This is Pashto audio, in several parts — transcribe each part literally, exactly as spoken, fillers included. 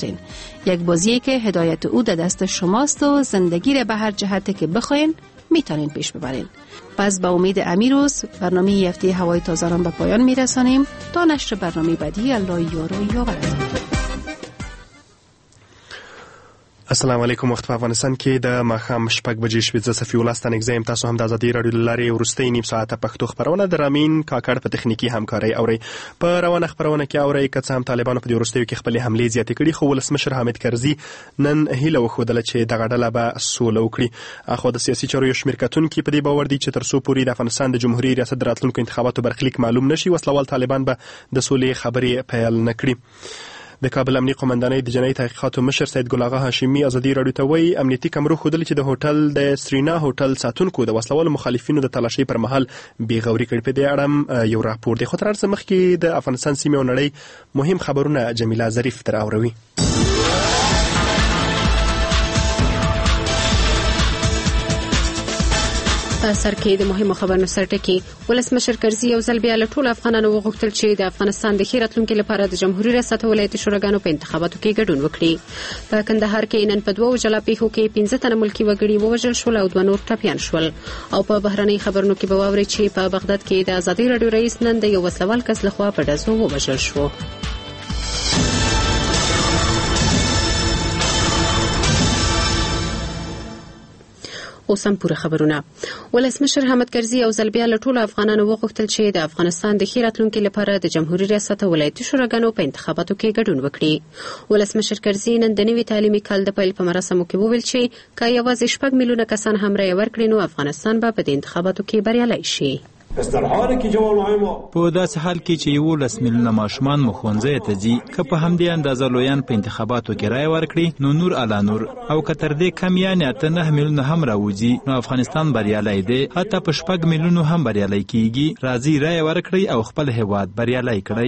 نسازین. یک بازی که هدایت او در دست شماست و زندگی را به هر جهتی که بخواین میتونین پیش ببرین. پس با امید امیروز برنامه هفته هوای تازه را به پایان میرسانیم. تا نشر برنامه بعدی، الله یار و یاورتون. السلام علیکم. وخت په افغانستان کې د ماښام شپږ بجې شوې. زه صفي الله ستانک زیم. تاسو هم د ازادي راډیو له لارې وروستۍ نیم ساعته پښتو خپرونه د رامین کاکړ په تخنیکي همکارۍ اورئ. په روانه خپرونه کې اورئ که څه هم طالبانو په دې وروستیو کې خپلې حملې زیاتې کړي، خو ولسمشر حامد کرزي نن هیله وښودله چې دغه ډله به سوله وکړي. اخوا د سیاسي چارو یو شمېر کتونکي په دې باور دي چې تر څو پورې د افغانستان د جمهوریت ریاست د راتلونکو انتخاباتو برخلیک معلوم نشي، وسلوال طالبان به د سولې خبرې پیل نه کړي. د کابل امنیتي قومندانۍ د جنایي تحقیقاتو مشر سید ګل اغا هاشمي ازادي راډیو ته وایي امنیتي کمرو ښودلې چې د هوټل د سرینا هوټل ساتونکو د وسلوالو مخالفینو د تلاشۍ پر مهال بېغوري کړې. په دې اړه یو راپور دی، خو تر هر څه مخکې د افغانستان سیمې او نړۍ مهم خبرونه جمیله ظریف تر اوروي. په سر کې د مهمو خبرونو سرټکی. ولسمشر کرزي یو ځل بیا له ټولو افغانانو وغوښتل چې د افغانستان د ښې راتلونکي لپاره د جمهوریت ریاست ولایتي شوراګانو په انتخاباتو کې ګډون وکړي. په کندهار کې نن په دوو جلا پیښو کې پنځه تنه ملکي وګړي ووژل شول او دوه نور ټپیان شول. او په بهرنۍ خبرونو کې به واورئ چې په بغداد کې د ازادي راډیو رئیس نن د یو وسلوال کس لخوا په ډزو ووژل شو. اوس هم پوره خبرونه. ولسمشر حامد کرزي یو ځل بیا له ټولو افغانانو وغوښتل چې د افغانستان د ښې راتلونکي لپاره د جمهوریت ریاست ولایتي شوراګانو په انتخاباتو کې ګډون وکړي. ولسمشر کرزي نن د نوي تعلیمي کال د پیل په مراسمو کې وویل چې که یوازې شپږ میلیونه کسان هم رایه ورکړي نو افغانستان به په دې انتخاباتو کې بریالی شي. په داسې حال کې چې یولس میلیونه ماشومان مو ښوونځیو ته ځي، که په همدې اندازه لویان په انتخاباتو کې رایه ورکړي نو نور الا نور، او که تر دې کم یعنې اته نه میلیونه هم راوځي نو افغانستان بریالی دی. حتی په شپږ میلیونو هم بریالی کیږي. راځي رایه ورکړئ او خپل هیواد بریالی کړئ.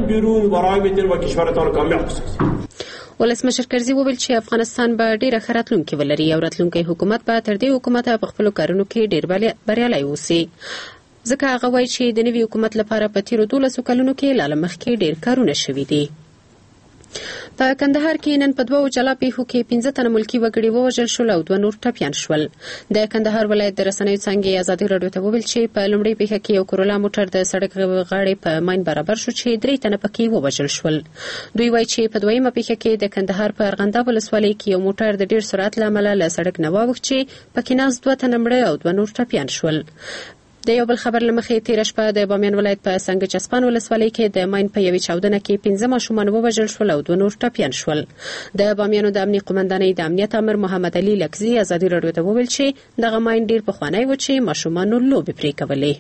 ولسمشر کرزي وویل چې افغانستان به ډیره ښه راتلونکې ولري او راتلونکی حکومت به تر دې حکومته په خپلو کارونو کې ډیر بریالی اوسي. ځکه هغه وایي چې د نوي حکومت لپاره په تیرو دولسو کلونو کې لا له مخکې ډیر کارونه شوي دي. په کندهار کې نن په دوو جلا پیښو کې پنځه تنه ملکي وګړي ووژل شول او دوه نور ټپیان شول. د کندهار ولایت د رسنیو څانګې ازادي راډیو ته وویل چې په لومړۍ پیښه کې یو کرولا موټر د سړک غاړې په ماین برابر شو چې درې تنه پکې ووژل شول. دوی وایي چې په دویمه پیښه کې د کندهار په ارغنداب ولسوالۍ کې یو موټر د ډیر سرعت له امله له سړک نه واوښت چې پکې ناست دوه تنه مړه او دوه نور ټپیان شول. د یو بل خبر لمخې تیره شپه د بامیان ولایت په سنگ چسپان ولسوالۍ کې د ماین په یوې چاودنه کې پنځه ماشومان ووژل شول او دوه نور ټپیان شول. د بامیانو د امنیت قومندانۍ د امنیت امر محمد علي لکزي ازادي راډیو ته وویل چې دغه ماین ډیر پخوانی و چې ماشومانو لوبې پرې کولې.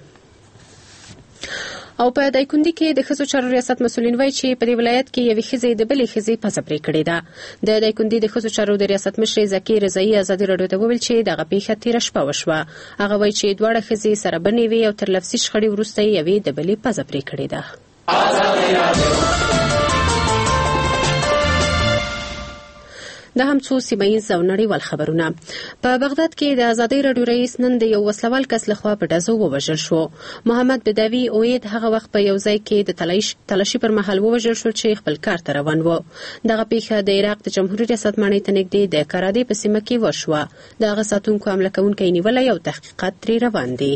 او په دایکنډي کې د ښځو چارو ریاست مسؤلین وایي چې په دې ولایت کې یوې ښځې د بلې ښځې پزه پرې کړې ده. د دایکنډي د ښځو چارو د ریاست مشرې زکي رضایي ازادي راډیو ته وویل چې دغه پیښه تیره شپه وشوه. هغه وایي چې دواړه ښځې سره بنې وې او تر لفظي شخړې وروسته یوې د بلې پزه پرې کړې ده. د هم څو سیمه‌ییز او نړیوال خبرونه. په بغداد کې د ازادي راډیو رئیس نن د یو وسلوال کس لخوا په ډزو ووژل شو. محمد بدوی اوید هغه وخت په یو ځای کې د تلاشي پر مهال ووژل شو چې خپل کار ته روان و. دغه پیښه د عراق د جمهوریت ریاست ماڼۍ ته نږدې د کرادې په سیمه کې وشوه. دغه ساتونکو حمله کوونکی نیولی او تحقیقات ترې روان دي.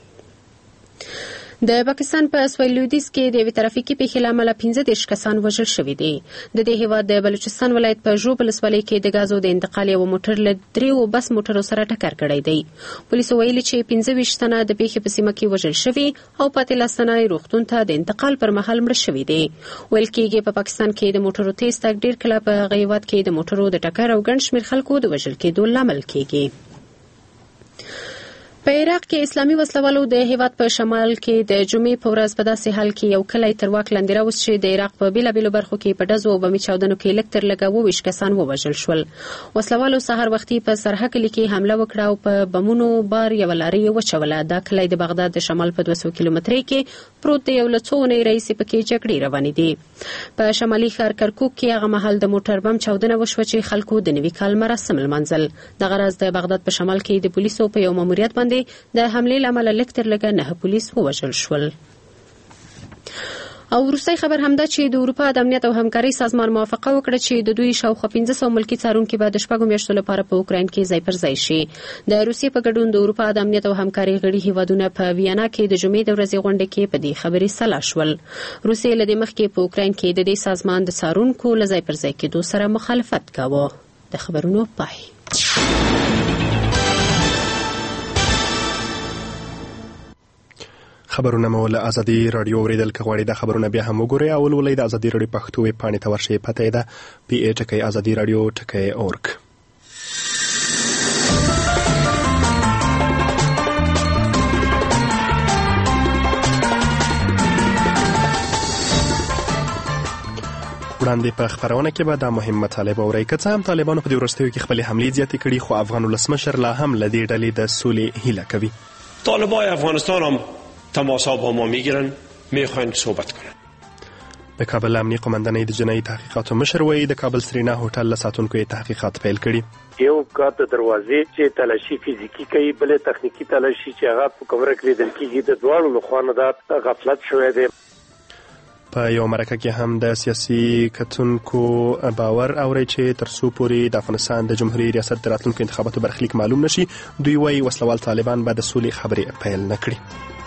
د پاکستان په سویل لویدیځ کې د یوې ترافیکي پیښې له امله پنځه دېرش کسان وژل شوي دي. د دې هېواد د بلوچستان ولایت په ژوب ولسوالۍ کې د ګازو د انتقال یو موټر له دریو بس موټرو سره ټکر کړی دی. پولیسو ویلي چې پنځه ویشت تنه د پیښې په سیمه کې وژل شوي او پاتې لس تنه روغتون ته د انتقال پر مهال مړه شوي دي. ویل کېږي په پاکستان کې د موټرو تیز تګ ډېر کله په هغه هېواد کې د موټرو د ټکر او ګڼ شمېر خلکو د وژل کېدو لامل کېږي. په عراق کې اسلامي وسلوالو د هیواد په شمال کې د جمعې په ورځ په داسې حال کې یو کلی تر واک لاندې راوست چې د عراق په بیلابیلو برخو کې په ډزو او بمي چاودنو کې لږ تر لږه اووه ویشت کسان ووژل شول. وسلوالو سهار وختي په سرحه کلي کې حمله وکړه او په بمونو بار یوه لارۍ یې وچوله. دا کلی د بغداد د شمال په دوه سوه کیلومترۍ کې پروت دی. یو له څو اونۍ راهیسې پکې جګړې روانې دي. په شمالي ښار کرکوک کې هغه مهال د موټر بم چاودنه وشوه چې خلکو د نوي کال مراسم لمانځل. دغه راز د بغداد په شمال کې د پولیسو په یو ماموریت باندې د حملې له امله لږ تر لږه نهه پولیس ووژل شول. او وروستي خبر همدا چې د اروپا د امنیت او همکاري سازمان موافقه وکړه چې د دوی شاوخوا پنځه سوه ملکي څارونکي به د شپږو میاشتو لپاره په اوکراین کې ځای پر ځای شي. د روسیې په ګډون د اروپا د امنیت او همکاري غړي هیوادونه په ویانا کې د جمعې د ورځې غونډه کې په دې خبرې سلا شول. روسیې له دې مخکې په اوکراین کې د دې سازمان د څارونکو له ځای پر ځای کېدو سره مخالفت کاوه. د خبرونو پای. خبرونه مو له ازادي رادیو اوریدل کغواړي. د خبرونه بیا هم وګورئ او ولولئ د ازادي رادیو پښتو ویب پاڼې ته ورشئ. پته ده پی ای ټکی ازادي رادیو ټکی اورګ. وړاندې په خبرونه کې به دا مهم مطالب اورئ. که څه هم طالبانو په دې وروستیو کې خپلې حملې زیاتې کړي، خو افغان ولسمشر لا هم له دې ډلې د سولې هیله کوي. طالبای افغانستان هم تماسا با ما میگیرن، میخواین صحبت کنن. د کابل امنیه قومندانۍ د جنایي تحقیقاتو مشر وایي د کابل سرینا هوټل له ساتونکو یې تحقیقات پیل کړي. یو کار د دروازې چې تلاشي فزیکی کوي، بل تخنیکی تلاشي چې هغه په کمره کې لیدل کېږي. د دواړو لخوا نه دا غفلت شوی دی. په یو مرکه کې هم د سیاسي کتونکو باور اوري چې تر څو پورې د افغانستان د جمهوریت ریاست د راتلونکو انتخاباتو برخلیک معلوم نشي، دوی وایي وسلوال طالبان به د سولې خبرې پیل نه کړي.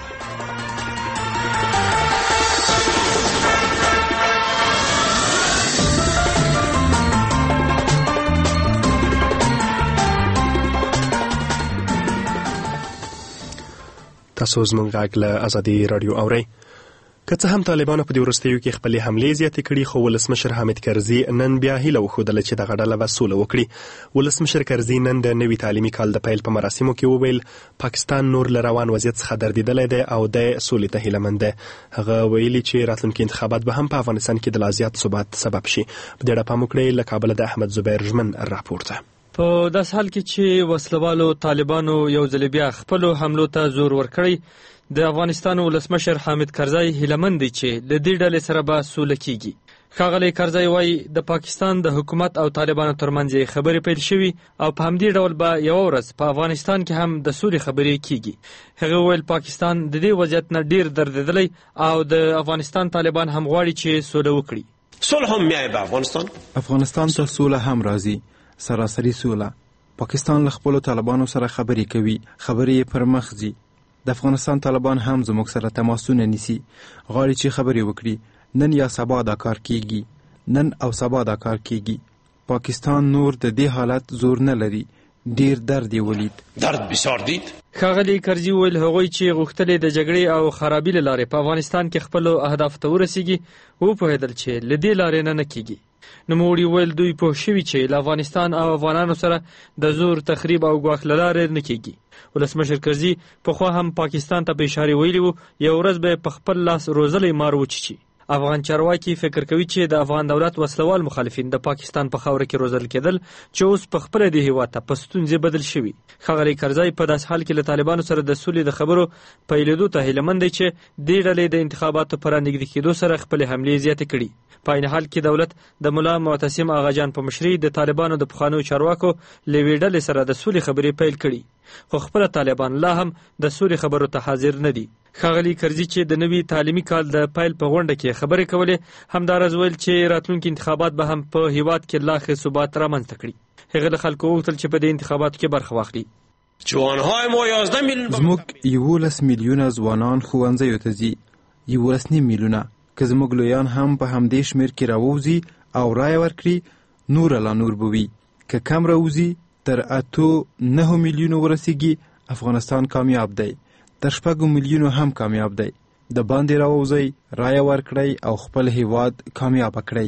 تاسو زموږ غږ له ازادي رادیو اورئ. که څه هم طالبانو په دې وروستیو کې خپلې حملې زیاتې کړي، خو ولسمشر حامد کرزي نن بیا هیله وښودله چې دغه ډله به سوله وکړي. ولسمشر کرزي نن د نوي تعلیمي کال د پیل په مراسمو کې وویل پاکستان نور له روان وضعیت څخه دردېدلی دی او د سولې ته هیلهمند دی. هغه ویلي چې راتلونکي انتخابات به هم په افغانستان کې د لا زیات ثبات سبب شي. په دې اړه پام وکړئ. له کابله د احمد زبیر ژمن راپورته. په داس حال کې چې وسلوالو طالبانو یو ځل بیا خپل حملو ته زور ورکړی، د افغانستان ولسمشر حامد کرزي هیلهمند دی چې د دې ډلې سره به سوله کیږي. ښاغلی کرزي وایي د پاکستان د حکومت او طالبانو ترمنځ خبرې پیل شوي او په همدې ډول به یو ورځ په افغانستان کې هم د سولې خبرې کیږي. هغه ویل پاکستان د دې وضعیت نه ډیر دردېدلی او د افغانستان طالبان هم غواړي چې سوله وکړي. صلح هم میای به افغانستان افغانستان ته سوله هم راځي، سراسري سوله. پاکستان له خپلو طالبانو سره خبرې کوي، خبرې پر مخ ځي. د افغانستان طالبان هم زموږ سره تماسونه نیسي، غواړي چې خبرې وکړي. نن یا سبا دا کار کیږي، نن او سبا دا کار کیږي. پاکستان نور د دې حالت زور نه لري، ډیر درد یې ولید، درد بسیار دید. ښاغلی کرزي ویل هغوی چې غوښتلې د جګړې او خرابي له لارې په افغانستان کې خپلو اهدافو ته ورسیږي وپوهېدل چې له دې لارې نه نه کیږي. نوموړي ویل دوی پوه شوي چې له افغانستان او افغانانو سره د زور تخریب او ګواښ له لارې نه کیږي. ولسمشر کرزي پخوا هم پاکستان ته په اشاره ویلي وو یو ورځ به په خپل لاس روزلی مار وچیچي. افغان چارواکي فکر کوي چې د افغان دولت وسلوال مخالفین د پاکستان په خاوره کې روزل کېدل چې اوس په خپله د هېواد ته په ستونزې بدل شوي. ښاغلی کرزي په داسې حال کې له طالبانو سره د سولې د خبرو پیلېدو ته هیلهمند دی چې دې ډلې د انتخاباتو په رانږدې کېدو سره خپلې حملې زیاتې کړي. په عین حال کې دولت د ملا معتصم آغاجان په مشرۍ د طالبانو د پخوانیو چارواکو له یوې ډلې سره د سولې خبرې پیل کړي، خو خپله طالبان لا هم د سولې خبرو ته حاضر نه دي. ښاغلی کرزي چې د نوي تعلیمي کال د پیل په غونډه کې خبرې کولې، همداراز ویل چې راتلونکي انتخابات به هم په هیواد کې لا ښه ثبات رامنځته کړي. هغه له خلکو وغوښتل چې په دې انتخاباتو کې برخه واخلي. ځوانهای ما یازده میلیون زموږ یولس میلیونه ځوانان ښوونځیو ته ځي، یولس نیم میلیونه. که زموږ لویان هم په همدې شمېر کې راووځي او رایه ورکړي، نور لا نور به وي. که کم راوځي تر اتو نهو میلیونو ورسیږي، افغانستان کامیاب دی. تر شپږو میلیونو هم کامیاب دی. د باندې راووځئ، رایه ورکړئ او خپل هیواد کامیاب کړئ.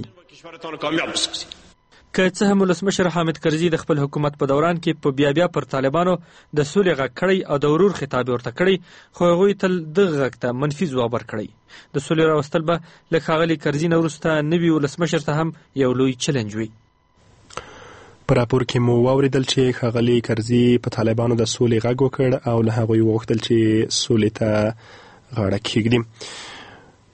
که څه هم ولسمشر حامد کرزي د خپل حکومت په دوران کې په بیا بیا پر طالبانو د سولې غږ کړی او د ورور خطاب ورته کړی، خو هغوی تل دغه غږ ته منفي ځواب ورکړی. د سولې راوستل به له ښاغلي کرزي نه وروسته نوي ولسمشر ته هم یو لوی چلنج وي. په راپور کې مو واوریدل چې ښاغلي کرزي په طالبانو د سولې غږ وکړ او له هغوی وغوښتل چې سولې ته غاړه کېږدي.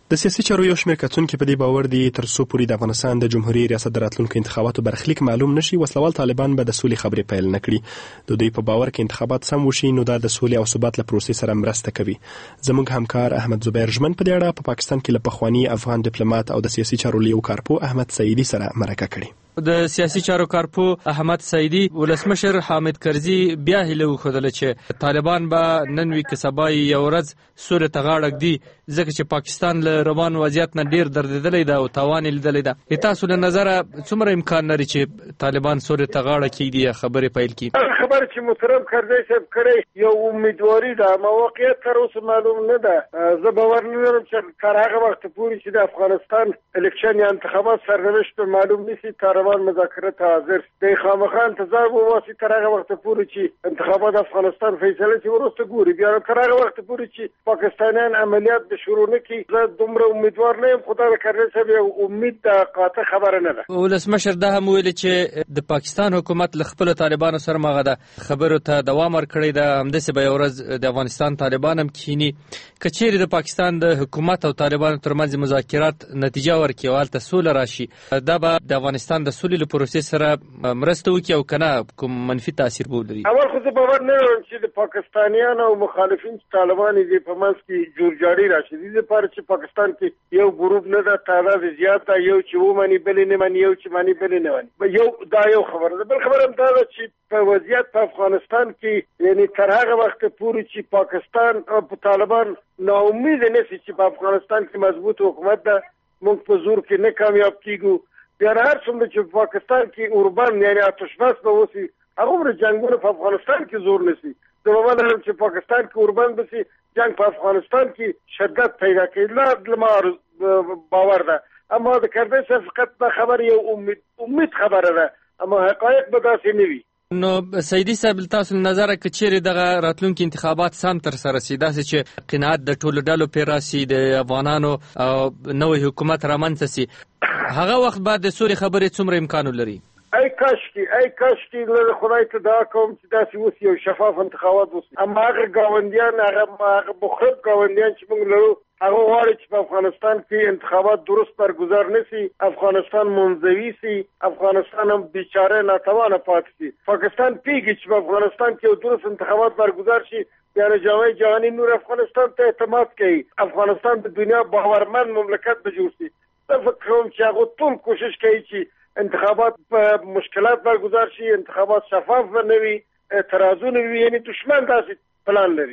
د سیاسي چارو یو شمېر کتونکي په دې باور دي تر څو پورې د افغانستان د جمهوریت ریاست د راتلونکو انتخاباتو برخلیک معلوم نشي وسلوال طالبان به د سولې خبرې پیل نه کړي. د دوی په باور کې انتخابات سم وشي نو دا د سولې او ثبات له پروسې سره مرسته کوي. زموږ همکار احمد زبیر ژمن په دې اړه په پاکستان کې له پخوانی افغان ډیپلوماټ او د سیاسي چارو لیو کارپو احمد سعیدي سره مرکه کړې. د سیاسي چارو کارپو احمد سعیدی ولسمشر حامد کرزي بیا هیله وښودله چې طالبان به نن وی کسبا یو ورځ سولې ته غاړه ږدي ځکه چې پاکستان له روان وضعیت نه ډیر دردېدلی ده او تاوان لیدلی ده. تاسو له نظره څومره امکان لري چې طالبان سولې ته غاړه کېږدي خبرې پیل کړي؟ خبره چې محترم کرزي صاحب کړی یو امیدواري ده موقعیت تر اوسه معلوم نه ده. زه باور نه لرم چې تر هغه وخت پورې چې د افغانستان الیکشن یا انتخابات سرنوشت معلوم نشي طالبان مذاکرات حاضر دی. خامخا انتظار وواسي تر هغه وخت پورې چې انتخابات افغانستان فیصله شي ورسته ګوري بیا تر هغه وخت پورې چې پاکستانیان عملیات به شروع نه کړي. زه دومره امیدوار نه یم. خدای کرزي صاحب یو امید د قاطع خبره نه ده. ولسمشر دا هم ویلي چې د پاکستان حکومت له خپلو طالبانو سره مغه ده خبرو ته دوام ورکړی ده. همداسې به یو ورځ د افغانستان طالبان هم کښیني که چیرې د پاکستان د حکومت او طالبانو ترمنځ مذاکرات نتیجه ورکړي او هلته سوله راشي دا به د افغانستان د سولې له پروسې سره مرسته وکړي او که نه کوم منفي تاثیر به ولري؟ اول خو زه باور نه لرم چې د پاکستانیانو او مخالفین طالبان دې په منځ کې جوړجاړي راشي. دې لپاره چې پاکستان کې یو ګروپ نه ده تعداد زیات ده یو چې ومني بلې نه مني یو چې مني بلې نه مني یو دا یو خبره ده. بل خبره هم دا ده چې په وضعیت په افغانستان کې یعنی تر هغه وخت پورې چې پاکستان او طالبان ناامید نه شي چې په افغانستان کې مضبوط حکومت ده موږ په زور کې نه کامیاب کیږو. بیا هر څومره چې پاکستان کې اوربان یعنی آتشبس به وسی هغه جنگونه په افغانستان کې زور نشي. د باور لرم چې پاکستان کې اوربان بسی جنگ په افغانستان کې شدت پیدا کوي. لا ما باور ده. اما د کرزي صاحب فقط دا خبر یو امید امید خبره ده اما حقایق به داسې نه وي. نو سیدی صاحب تاسو نظر کې چیرې دغه راتلونکي انتخابات سم تر سره سي داسې چې قناعت د ټولو ډلو پر راسي د افغانانو نوې حکومت رامنځته سي هغه وخت بعد د سوري خبرې څومره امکان لري؟ ای کاش کې ای کاش کې له خدای ته دعا کوم چې داسې وسی یو شفاف انتخابات وسی. اما هغه گاونډیان هغه هغه مخرب گاونډیان چې موږ لرو هغه غواړي چې په افغانستان کې انتخابات درست برگزار نشي افغانستان منزوي سي افغانستان هم بیچاره ناتوانه پاتې سي. پاکستان پیږي چې په افغانستان کې درست انتخابات برگزار شي بیا جامعه جهانی نور افغانستان ته اعتماد کوي افغانستان د دنیا باورمن مملکت به جوړ شي. زه فکر کوم چې هغه ټول کوشش کوي چې انتخابات په مشکلات برگزار شي انتخابات شفاف نه وي اعتراضونه وي یعنی دشمن داسې پلان لري.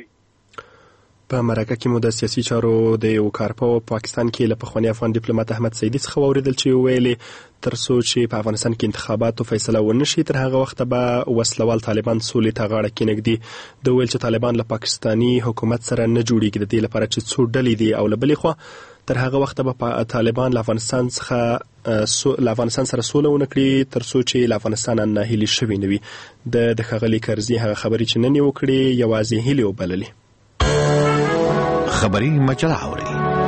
په مرکه کې مو د سیاسي چارو د یو کارپو پاکستان کې له پخوانی افغان ډیپلوماټ احمد سعیدي څخه واوریدل چې ویلي تر څو چې په افغانستان کې انتخاباتو فیصله ونشي تر هغه وخت به وسلوال طالبان سولې ته غاړه کېنږدي. د ویل چې طالبان له پاکستاني حکومت سره نه جوړیږي د دې لپاره چې څو ډلې دي او له بلې خوا تر هغه وخت به طالبان له افغانستان څخه له افغانستان سره سوله ونه کړي تر څو چې له افغانستان نه هیلې شوي نه وي. د ښاغلي کرزي هغه خبرې چې نن یې وکړې یوازې هیلې وبللې. خبری مجله اوري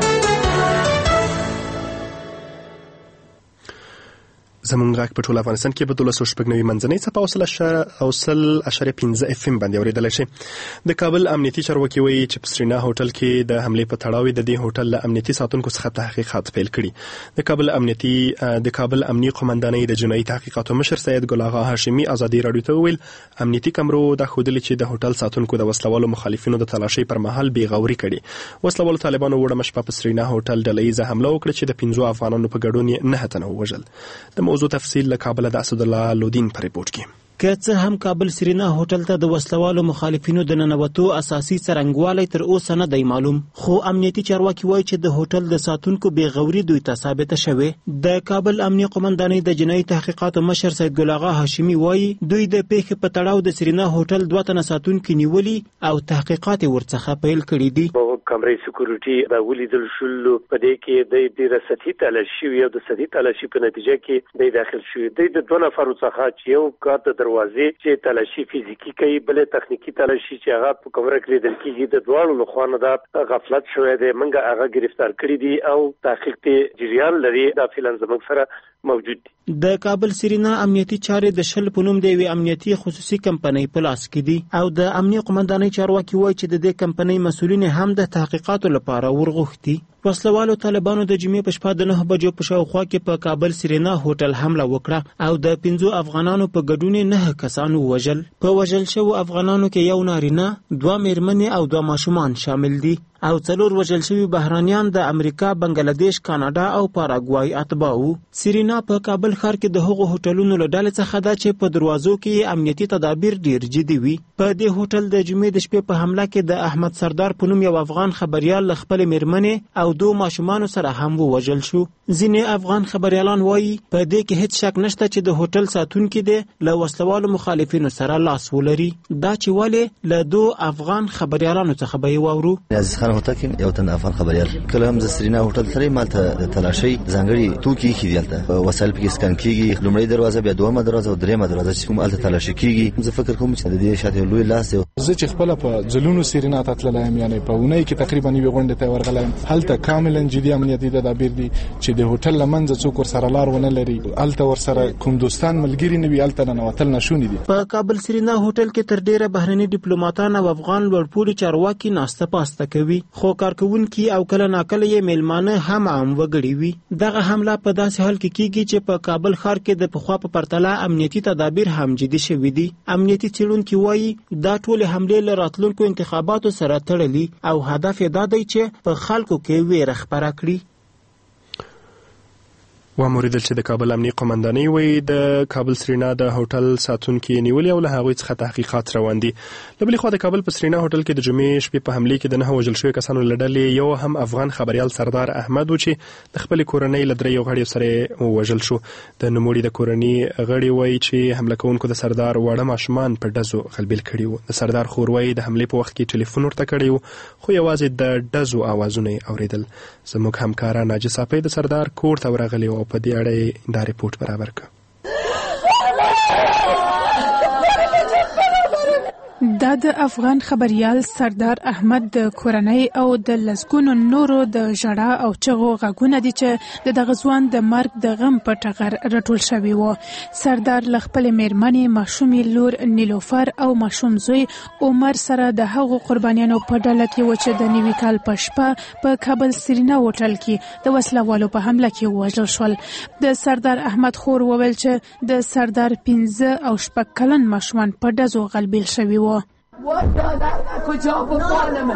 زمونږ غږ په ټول افغانستان کې په دولس سوه شپږ نوي منځنۍ څپه او سل اشاریه پنځه اف ام باندې اورېدلی شي. د کابل امنیتي چارواکي وایي چې په سرینا هوټل کې د حملې په تړاو د دې هوټل له امنیتي ساتونکو څخه تحقیقات پیل کړي. د کابل امنیتي د کابل امنیي قومندانۍ د جنایي تحقیقاتو مشر سید ګل اغا هاشمي ازادي راډیو ته وویل امنیتي کمرو دا ښودلي چې د هوټل ساتونکو د وسلوالو مخالفینو د تلاشۍ پر مهال بې غوري کړي. وسلوالو طالبانو وړمه شپه په سرینا هوټل ډله ییزه حمله وکړه چې د پنځو افغانانو په ګډون یې نهه تنه ووژل. د موضوع تفصیل له کابل د اسد الله لودین پر ریپورت کې. که څه هم کابل سرینا هوټل ته د وسلوالو مخالفینو د ننوتو اساسي څرنګوالی تر اوسه نه دی معلوم خو امنیتي چارواکي وایي چې د هوټل د ساتونکو بې غوري دوی ته ثابته شوې. د کابل امنیه قومندانۍ د جنایي تحقیقاتو مشر سید ګل اغا هاشمي وایي دوی د پیښې په تړاو د سرینا هوټل دوه تنه ساتونکي نیولي او تحقیقات ورڅخه پیل کړي دي. کمرې سکیورټي دا ولیدل شول په دې کې د ډیره سطحي تلاشي یو د سطحي تلاشي په نتیجه کې د داخل شوی د دوه نفرو څخه چې یو کار د دروازې چې تلاشي فزیکی کوي بل تخنیکی تلاشي چې هغه په کمره کې لیدل کېږي د دوه لخوا نه د غفلت شوی دی منګه هغه گرفتار کړی دي او تحقیق ته جریان لري دا فعلا زموږ سره موجود دي. د کابل سرینا امنیتي چارې د شل په نوم د یوې امنیتي خصوصي کمپنۍ په لاس کې دي او د امنیه قومندانۍ چارواکي وایي چې د دې کمپنۍ مسؤلین هم د تحقیقاتو لپاره ورغوښتي. وسلوالو طالبانو د جمعې په شپه د نه بجو په شاوخوا کې په کابل سرینا هوټل حمله وکړه او د پنځو افغانانو په ګډون نه کسانو وژل. په وژل شوو افغانانو کې یو نارینه، دوه میرمنې او دوه ماشومان شامل دي او څلور وژل شوي بهرانیان د امریکا، بنگلاديش، کاناډا او پاراګوای اتباع وو. سرینا په کابل ښار کې د هغو هوټلونو له ډلې څخه ده چې په دروازو کې امنیتي تدابیر ډیر جدي وي. په دې هوټل د جمعې د شپې په حمله کې د احمد سردار په نوم یو افغان خبريال له خپلې میرمنې او دوه ماشومانو سره هم ووژل شو. ځینې افغان خبريالان وایي په دې کې هیڅ شک نشته چې د هوټل ساتونکي دی له وسلوالو مخالفینو سره لاس ولري. دا چې ولې له دوه افغان خبريالانو څخه به یې واورو. هوټل کې یو تن افغان خبريال کله هم د سرینا هوټل سره مالته د تلاشي ځانګړي توکي خېدلته وسایل پکې سکان کیږي. لومړی دروازه، بیا دومره دروازه او دریمه دروازه چې کوم الته تلاشي کیږي. زه فکر کوم چې د دې شاته لوی لاس دی. زه چې خپل په ځلونو سرینا ته تللایم، یعنی په ونې کې تقریبا یو غونډه ته ورغلایم. هلته کاملا جدي امنیتي تدابیر دي چې د هوټل لمنځه څوک ور سره لار ونه لري. الته ور سره کوم دوستان ملګری نه وي، الته نه وتل نشونی دي. په کابل سرینا هوټل کې تر ډیره بهرني ډیپلوماټان او افغان لوړپوړي چارواکي ناسته پاسته کوي، خو کارکونکي او کله ناکله یې میلمانه هم عام وګړي وي. دغه حمله په داسې حال کې کیږي چې په کابل ښار کې د پخوا په پرتله امنیتي تدابیر هم جدي شوي دي. امنیتي څېړونکي وایي دا ټولې حملې له راتلونکو انتخاباتو سره تړلي او هدف یې دا دی چې په خلکو کې ویره خپره کړي. وموریدل چې د کابل امنیه قومندانۍ وایي د کابل سرینا د هوټل ساتونکي نیولي او له هغوی څخه تحقیقات روان دي. له بلې خوا د کابل په سرینا هوټل کې د جمعې شپې په حملې کې د نهه وژل شویو کسانو له ډلې یو هم افغان خبریال سردار احمد و چې د خپلې کورنۍ له دریو غړیو سره ووژل شو. د نوموړي د کورنۍ غړي وایي چې حمله کوونکو د سردار واړه ماشومان په ډزو غلبیل کړي وو. د سردار خور وایي د حملې په وخت کې ټلیفون ورته کړی و، خو یوازې د ډزو اوازونه یې اورېدل. زموږ همکاره ناجي صافی د سردار کور ته ورغلې او په دې اړه دا ریپورت برابر کړ. دا د افغان خبریال سردار احمد د کورنۍ او د لسګونو نورو د ژړا او چغو غږونه دي چې د دغه ځوان د مرګ د غم په ټغر راټول شوي وو. سردار له خپلې میرمنې، ماشومې لور نیلوفر او ماشوم زوی عمر سره د هغو قربانیانو په ډله کې و چې د نوي کال په شپه په کابل سرینا هوټل کې د وسلوالو په حمله کې ووژل شول. د سردار احمد خور وویل چې د سردار پنځه او شپږ کلن ماشومان په ډزو غلبیل شوي وو. وای بیادر کجا بخالمه،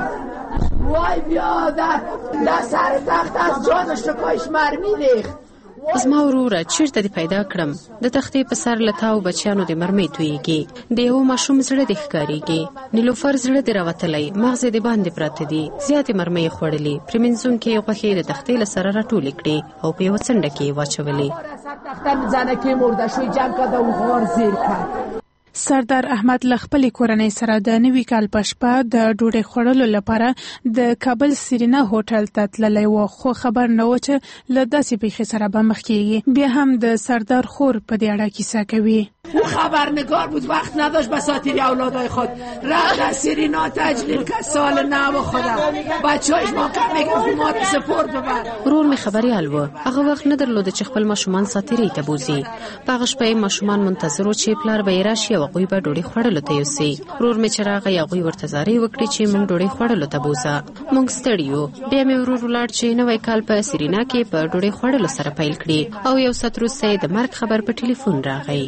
وای بیادر در سر تخت از جان شکایش مرمی ریخت. زما وروره چیرته دې پیدا کړم؟ د تختې په سر له تاو بچیانو د مرمۍ تویږي، د یو ماشوم زړه دې ښکارېږي، نیلوفر زړه دې راوتلی، مغز دې باندې پراته دي، زیاتې مرمۍ یې خوړلې، پرې منځونکې غوښې د تختې له سره راټولې کړې او په یوه څنډه کې یې واچولې. تخته میزنه که مرده شوی جمع کرده و غار زیر کرد. سردار احمد له خپلې کورنۍ سره د نوي کال په شپه د ډوډۍ خوړلو لپاره د کابل سرینا هوټل ته تللی و، خو خبر نه و چې له داسې پیښې سره به مخ کیږي. بیا هم د سردار خور په دې اړه کیسه کوي. او خبرنگار بود، وقت نداشت بساطیری اولادای خود رفت در سرینا تجلیل کرد سال نو خودم بچه‌اش ما کم میگم ما سپورت ببر. ورور می خبریال و، هغه وخت نه درلوده چې خپل ماشومان ساتیری ته بوزي. په هغه شپه ماشومان منتظر و چې پلار به یې راشي او هغوی به ډوډۍ خوړلو ته یوسي. ورور می چې راغی هغوی ورته زارۍ وکړې چې موږ ډوډۍ خوړلو ته بوزه. موږ ستړي یو. بیا مې ورور ولاړ چې نوی کال په سرینا کې په ډوډۍ خوړلو سره پیل کړي او یو ساعت وروسته د مرګ خبر په ټلیفون راغی.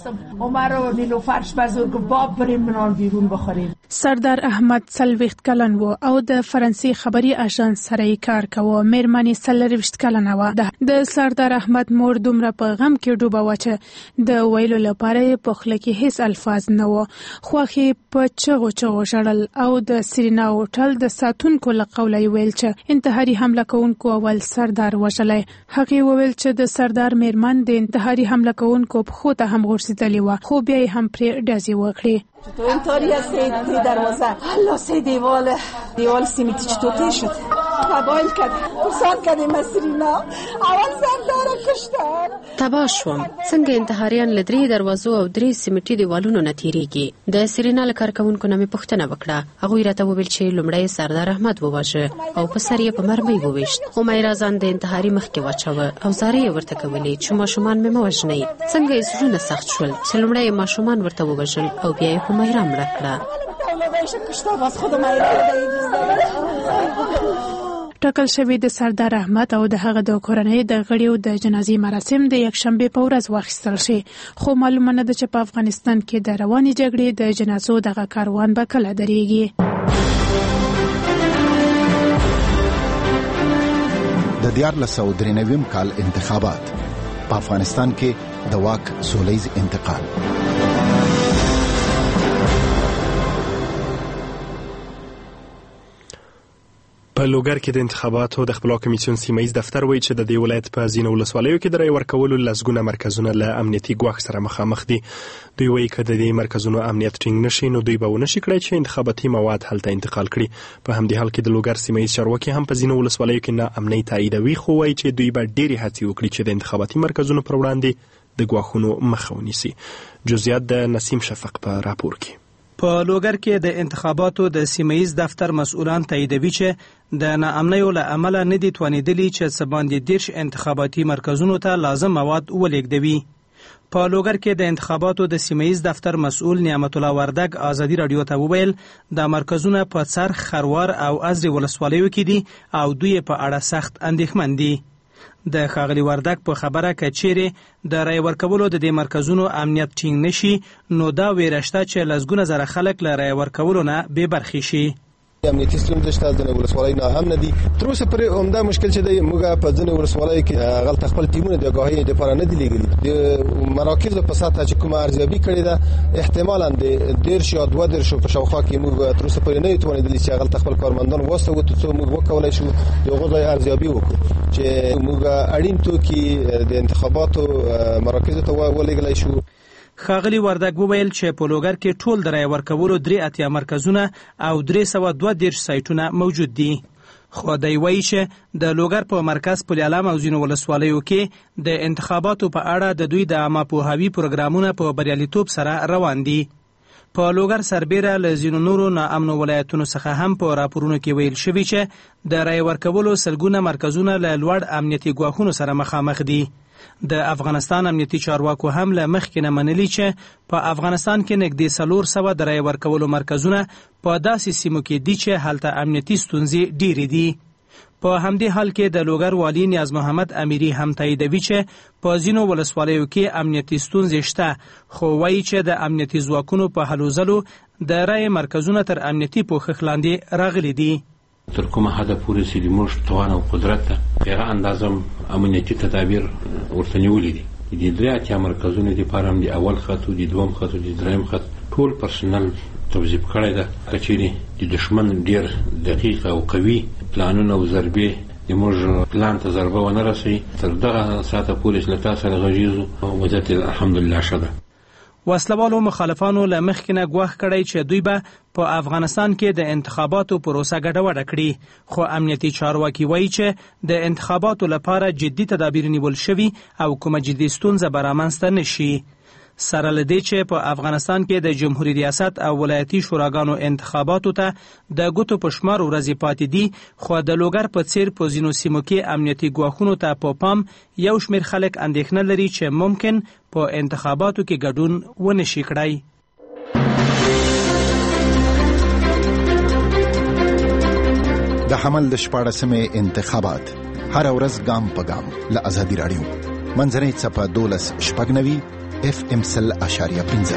عمر و نیلوفرش بزرگ باب بریم منان بیرون بخوریم. سردار احمد څلوېښت کلن و او د فرانسې خبري اژانس سره یې کار کوه. میرمنې څلرویشت کلنه وه. د سردار احمد مور دومره په غم کې ډوبه وه چې د ویلو لپاره یې په خوله کې هیڅ الفاظ نه وو. خواښې په چغو چغو ژړل او د سرینا هوټل د ساتونکو له قوله یې ویل چې انتحاري حمله کوونکو اول سردار وژلی. هغې وویل چې د سردار میرمن د انتحاري حمله کوونکو پښو ته هم غورځېدلې وه، خو بیا یې هم پرې ډزې وکړې. چطور اینطوری از تی دروازه الله سه دیوال دیوال سیمیتی چطور تی شد تبایل کرد فرسان کردیم از سرینا اول سردار کشتن تباه شوم. څنګه انتحاریان له درې دروازو او درې سیمیټي دیوالونو نه تیریږي. د سرینا له کارکوونکو نه مې پوښتنه وکړه. هغوی راته وویل چې لومړی سردار احمد وواژه او په سر یې په مرمۍ وویشت. عمیر ځان د انتحاري مخکې واچوه او زارۍ یې ورته کولې چې ماشومان مې مه وژنئ. څنګه یې زړونه سخت شول چې لومړی یې ماشومان ورته ووژل او بیا یې مایرا مړه کړه. ټاکل شوی د سردار احمد او د هغه د کورنۍ د غړیو د جنازې مراسم د یکشنبه په ورځ واخیستل شي، خو معلومه نه ده چې په افغانستان کې د روانې جګړې د جنازو دغه کاروان به کله درېږي. د دیارلس سوه درې نوي کال انتخابات په افغانستان کې د واک سولیز انتقال. په لوګر کې د انتخاباتو د خپلواک کمیسیون سیمه‌ییز دفتر وایي چې د دې ولایت په ځینو ولسوالیو کې د رای ورکولو لسګونه مرکزونه له امنیتي ګواښ سره مخامخ دي. دوی وایي که د دې مرکزونو امنیت ټینګ نشي نو دوی به ونشي کړی چې انتخاباتي مواد هلته انتقال کړي. په همدې حال کې د لوګر سیمه‌ییز چارواکي هم په ځینو ولسوالیو کې ناامنۍ تاییدوي، خو وایي چې دوی به ډېرې هڅې وکړي چې د انتخاباتي مرکزونو پر وړاندې د ګواښونو مخه ونیسي. جزئیات د نسیم شفق په راپور کې. په لوګر کې د انتخاباتو د سیمه‌ییز دفتر مسؤلان تاییدوي چې د ناامنیو له امله نه دي توانېدلي چې څه باندې دېرش انتخاباتي مرکزونو ته لازم مواد ولېږدوي. په لوګر کې د انتخاباتو د سیمه‌ییز دفتر مسؤل نعمت الله وردګ ازادي راډیو ته وویل د مرکزونه په څرخ، خروار او ازرې ولسوالیو کې دي او دوی په اړه سخت اندېښمن دي. د ښاغلي وردګ په خبره که چیرې د رای ورکولو د دې مرکزونو امنیت ټینګ نشي نو دا ویره شته چې لسګونه زره خلک له رای ورکولو نه بې برخې شي. امنیتي ستونزې شته، ځینې ولسوالۍ نه هم نه دي. تر اوسه پورې عمده مشکل چې دی موږ په ځینې ولسوالیو کې هغلته خپل ټیمونه د آګاهۍ دپاره نه دي لېږلي. د مراکزو په سطحه چې کومه ارزیابي کړې ده احتمالا د دېرش یا دوه دېرشو په شاوخوا کې موږ تر اوسه پورې نه یو توانېدلي چې هغلته خپل کارمندان واستوو تر څو موږ وکولی شو د هغو ځای ارزیابي وکړو چې موږ اړین توکي د انتخاباتو مراکزو ته ولېږلی شو. ښاغلي وردګ وویل چې په لوګر کې ټول د رای ورکولو درې اتیا مرکزونه او درې سوه دوه دېرش سایټونه موجود دي. خو دی وایي چې د لوګر په مرکز پل علم او ځینو ولسوالیو کې د انتخاباتو په اړه د دوی د عامه پوهاوي پروګرامونه په بریالیتوب سره روان دي. په لوګر سربیره له ځینو نورو ناامنو ولایتونو څخه هم په راپورونو کې ویل شوي چې د رای ورکولو سلګونه مرکزونه له لوړ امنیتي ګواښونو سره مخامخ دي. د افغانستان امنیتي چارواکو هم له مخکې نه منلي چې په افغانستان کې نږدې څلور سوه د رای ورکولو مرکزونه په داسې سیمو کې دي چې هلته امنیتي ستونزې ډېرې دي. په همدې حال کې د لوګر والي نیاز محمد امیري هم تاییدوي چې په ځینو ولسوالیو کې امنیتي ستونزې شته، خو وایي چې د امنیتي ځواکونو په هلو ځلو د رای مرکزونه تر امنیتي پوښښ لاندې راغلي دي. تر کومه حده پورې چې زموږ توان او قدرت ته هغه اندازه امنیتي تدابیر ورته نیولي دي. د درې اتیا مرکزونو دپاره هم د اول خط او د دویم خط او د درېیم خط ټول پرسنل توظیف کړی ده. که چیرې د دښمن ډېر دقیق او قوي پلانونه او ضربې زموږ پلان ته ضربه ونه رسوي، تر دغه ساعته پورې چې له تا سره غږیږو وضعیت الحمدلله ښه ده. وسلوالو مخالفانو له مخکې نه ګواښ کړی چې دوی به په افغانستان کې د انتخاباتو پروسه ګډوډه کړي، خو امنیتي چارواکي وایي چې د انتخاباتو لپاره جدي تدابیر نیول شوي او کومه جدي ستونزه به رامنځته نه شي. سره له دې چې په افغانستان کې د جمهوریت ریاست او ولایتي شوراګانو انتخاباتو ته د ګوتو په شمار ورځې پاتې دي، خو د لوګر په څیر په ځینو سیمو کې امنیتي ګواښونو ته په پام یو شمېر خلک اندېښنه لري چې ممکن په انتخاباتو کې ګډون ونه شي کړی. د حمل د شپاړسمې انتخابات هر ورځ ګام په ګام له ازادي راډیو منځنۍ څپه دولس شپږ نوي اف ام سل اشاریه پنځه.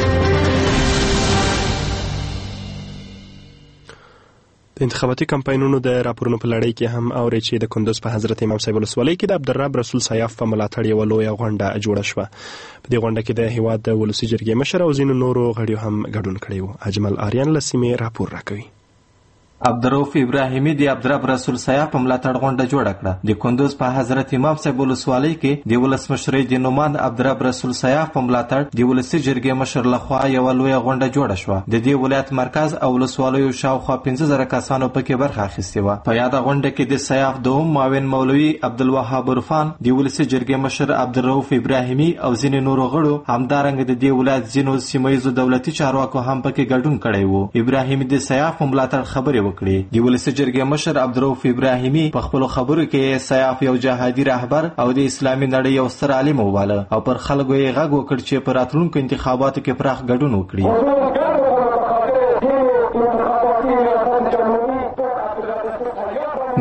د انتخاباتي کمپاینونو د راپورونو په لړۍ کې هم اوري چې د کندوز په حضرت امام صاحب ولسوالۍ کې د عبدالرب رسول سیاف په ملاتړ یوه لویه غونډه جوړه شوه. په دې غونډه کې د هیواد د ولسي جرګې مشر او ځینو نورو غړیو هم ګډون کړی و. اجمل آریان له سیمې راپور راکوي. عبدالرؤف ابراهیمي د عبدالرب رسول سیاف په ملاتړ غونډه جوړه کړه. د کندوز په حضرت امام صاحب ولسوالۍ کې د ولسمشر د نوماند عبدالرب رسول سیاف په ملاتړ د ولسي جرګې مشر لخوا یوه لویه غونډه جوړه شوه. د دې ولایت مرکز او ولسوالیو شاوخوا پنځه زره کسانو پکې برخه اخیستې وه. په یاده غونډه کې د سیاف دوم معاون مولوي عبدالوهاب عرفان، د ولسي جرګې مشر عبدالرؤف ابراهیمي او ځینې نورو غړو، همدارنګه د دې ولایت ځینو سیمه ییزو دولتي چارواکو هم پکې ګډون کړی و. ابراهیمي د سیاف په ملاتړ خبرې وکړې. د ولسي جرګې مشر عبدالرؤف ابراهیمي په خپلو خبرو کې سیاف یو جهادي رهبر او د اسلامي نړۍ یو ستر عالم وباله او پر خلکو یې غږ وکړ چې په راتلونکو انتخاباتو کې پراخ ګډون وکړي.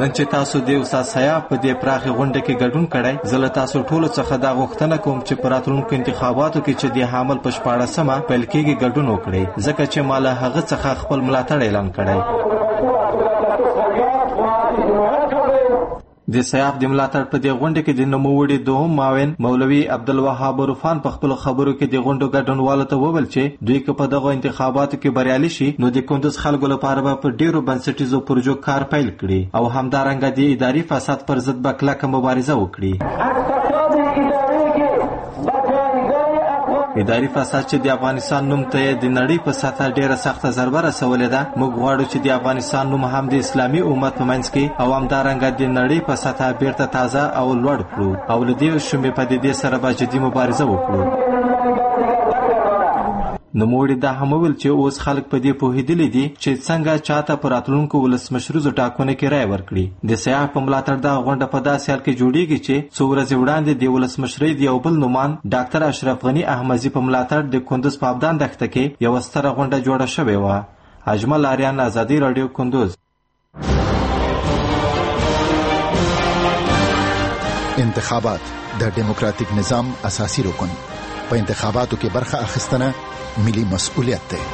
نن چې تاسو د استاد سیاف په دې پراخه غونډه کې ګډون کړی، زه له تاسو ټولو څخه دا غوښتنه کوم چې په راتلونکو انتخاباتو کې چې د حامل په شپاړسمه پیل کېږي ګډون وکړئ، ځکه چې ما له هغه څخه خپل ملاتړ اعلان کړی. د سیاف د ملاتړ په دې غونډه کې د نوموړي دوهم معاون مولوي عبدالوهاب عرفان په خپلو خبرو کې د غونډو ګډونوالو ته وویل چې دوی که په دغو انتخاباتو کې بریالي شي نو د کندوز خلکو لپاره به په ډیرو بنسټیزو پروژو کار پیل کړي او همدارنګه د اداري فساد پر ضد به کلکه مبارزه وکړي. اداري فساد چې د افغانستان نوم ته د نړۍ په سطحه ډیره سخته ضربه رسولې ده، موږ غواړو چې د افغانستان نوم هم د اسلامي امت په منځ کې او همدارنګه د نړۍ په سطحه بیرته تازه او لوړ کړو او له دې شومې پدیدې سره به جدي مبارزه وکړو. نوموړي دا هم وویل چې اوس خلک په دې پوهېدلي دي چې څنګه چاته په راتلونکو ولسمشریزو ټاکنو کې رایه ورکړي. د سیاف په ملاتړ دغه غونډه په داسې حال کې جوړیږي چې څو ورځې وړاندې د ولسمشرۍ د یو بل نومان ډاکټر اشرف غني احمدزي په ملاتړ د کندوز په ابدان دښته کې یوه ستره غونډه جوړه شوې وه. اجمل آریان، ازادي راډیو، کندوز. انتخابات د ډیموکراتیک نظام اساسي رکن. په انتخاباتو کې برخه اخیستنه ملي مسؤلیت ده.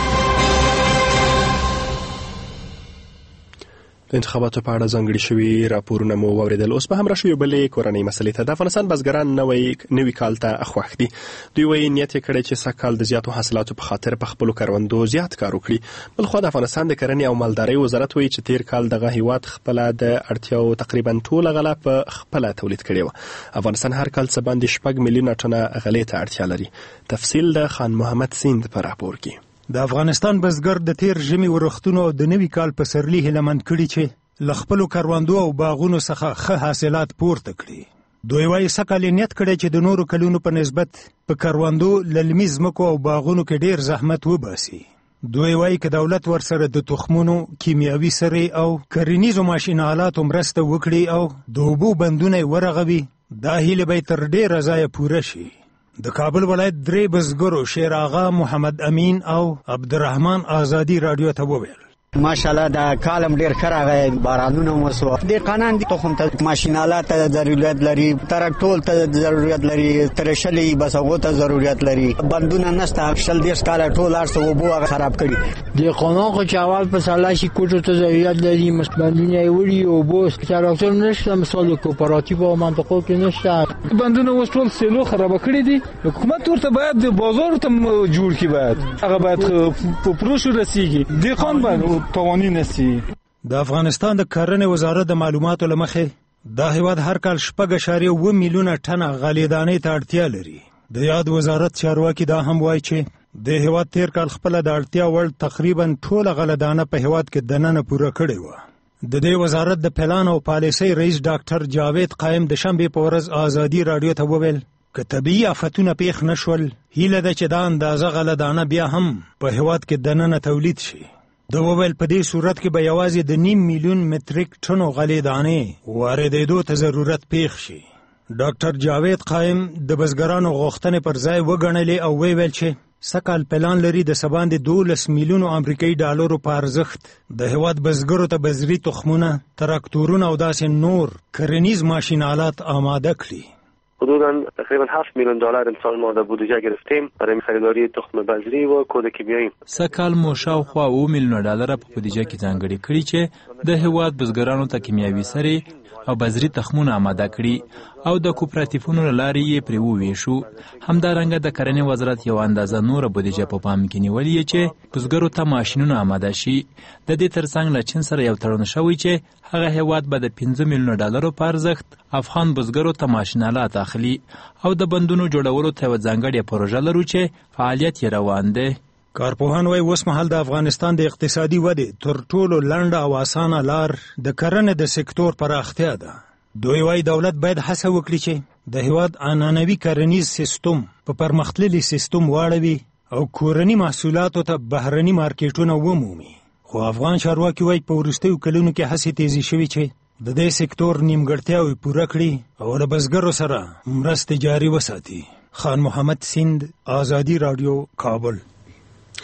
د انتخاباتو په اړه ځانګړي شوي راپورونه مو واوریدل. اوس به هم راشو یو بلې کورنۍ مسلې ته. د افغانستان بزګران نوی نوي کال ته خوښ دي. دوی وایي نیت یې کړی چې سږکال د زیاتو حاصلاتو په خاطر په خپلو کروندو زیات کار وکړي. بلخوا د افغانستان د کرنې او مالدارۍ وزارت وایي چې تیر کال دغه هیواد خپله د اړتیاو تقریبا ټوله غله په خپله تولید کړې وه. افغانستان هر کال څه باندې شپږ میلیونه ټنه غلې ته اړتیا لري. تفصیل د خان محمد سیند په راپور کې. د افغانستان بزګر د تیر ژمي ورښتونو او د نوي کال په سرلي هیلهمند کړي چې له خپلو کروندو او باغونو څخه ښه حاصلات پورته کړي. دوی وایي سږکال یې نیت کړی چې د نورو کلونو په نسبت په کروندو للمي ځمکو او باغونو کې ډیر زحمت وباسي. دوی وایي که دولت ورسره د تخمونو، کیمیاوي سرې او کرنیزو ماشین آلاتو مرسته وکړي او د اوبو بندونه یې ورغوي، دا هیله به تر ډیره ځایه پوره شي. د کابل ولایت درې بزګرو شیر آغا، محمد امین او عبدالرحمن ازادي راډیو ته وویل ماشاءالله دا کالم ډیر ښه راغی، بارانونه وسو. دهقانان د تخم ته ماشینالات ته ضرورت لري، تراکټور ته ضرورت لري، ترشلې بس هغه ته ضرورت لري. بندونه نشته، شل دیش کاله ټول ارسه وبو خراب کړي. دهقانان خو چاوال په سالا شي کوټو ته ضرورت لري، بندونه وړي او بوس تراکټور نشته، مثال کوپراتیو او منطقو کې نشته. بندونه وس ټول سیلو خراب کړي دي. حکومت ورته باید د بازار ته جوړ کړي، باید هغه باید په پروشو رسیږي. دهقان باندې توانی نسی. د افغانستان د کرنې وزارت د معلوماتو له مخې دا هیواد هر کال شپږ اعشاریه اووه میلیونه ټنه غلې دانې ته اړتیا لري. د یاد وزارت چارواکي دا هم وایي چې د هیواد تیر کال خپله د اړتیا وړ تقریبا ټوله غله دانه په هیواد کې دننه پوره کړې وه. د دې وزارت د پلان او پالیسۍ رئیس ډاکټر جاوید قائم د شنبې په ورځ ازادي راډیو ته وویل که طبیعي آفتونه پیښ نشول، هیله ده چې دا اندازه غله دانه بیا هم په هیواد کې دننه تولید شي. د وویل په دې صورت کې به یوازې د نیم میلیون متریک ټنو غلې دانې واردېدو ته ضرورت پیښ شي. ډاکټر جاوید قائم د بزګرانو غوښتنې پر ځای وګڼلې او ویل چې سږکال پلان لري د څه باندې دولس میلیونو امریکایي ډالرو په ارزښت د هیواد بزګرو ته بذري تخمونه، تراکتورونه او داسې نور کرنیز ماشین آلات آماده کړي. حدوداً تقریبا هفت میلیون دلار امسال ما در بودجه گرفتیم برای خریداری تخم بذری و کود کیمیایی. سږکال مو شاوخوا اوه میلیونه ډالر په بودجه کې ځانګړي کړي چې د هیواد بزګرانو ته کیمیاوي سرې او بذري تخمونه آماده کړي او د کوپراتیفونو له لارې یې پرې وویشو. همدارنګه د کرنې وزارت یو اندازه نوره بودجه په پام کې نیولې چې بزګرو ته ماشینونه آماده شي. د دې ترڅنګ له چین سره یو تړون شوی چې هغه هیواد به د پنځه میلیونه ډالرو په ارزښت افغان بزګرو ته ماشینالات اخلي او د بندونو جوړولو ته یوه ځانګړې پروژه لرو چې فعالیت یې روان دی. کارپوهان وایي اوس مهال د افغانستان د اقتصادي ودې تر ټولو لنډه او اسانه لار د کرنې د سکتور پراختیا ده. دوی وایي دولت باید هڅه وکړي چې د هیواد عنعنوي کرنیز سیستم په پرمختللي سیستم واړوي او کورني محصولاتو ته بهرني مارکیټونه ومومي. خو افغان چارواکي وایي په وروستیو کلونو کې هڅې تیزې شوي چې د دې سکتور نیمګړتیاوې پوره کړي او له بزګرو سره مرستې جاري وساتي. خان محمد سیند، ازادي راډیو، کابل.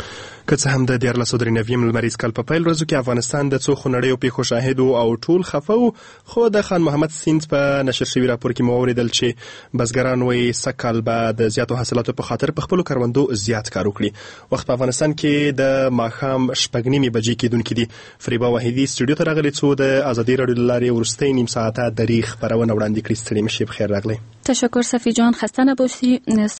که څه هم د دیارلس سوه درې نوي لمریز کال په پیل ورځو کې افغانستان د څو خونړیو پیښو شاهد او ټول خفه و، خو د خان محمد سیند په نشر شوي راپور کې مو واورېدل چې بزګران وایي سږ به د زیاتو حاصلاتو په خاطر په خپلو کروندو زیات کار وکړي. وخت په افغانستان کې د ماښام شپږ نیمې بجې کېدونکي دي. فریبا واحدي سټوډیو ته راغلې څو د ازادي راډیو له لارې وروستۍ نیم ساعته دریغ خپرونه وړاندې کړي. ستړي مشي، بخیر راغلی. تشکر صفی جان، خسته نباشی.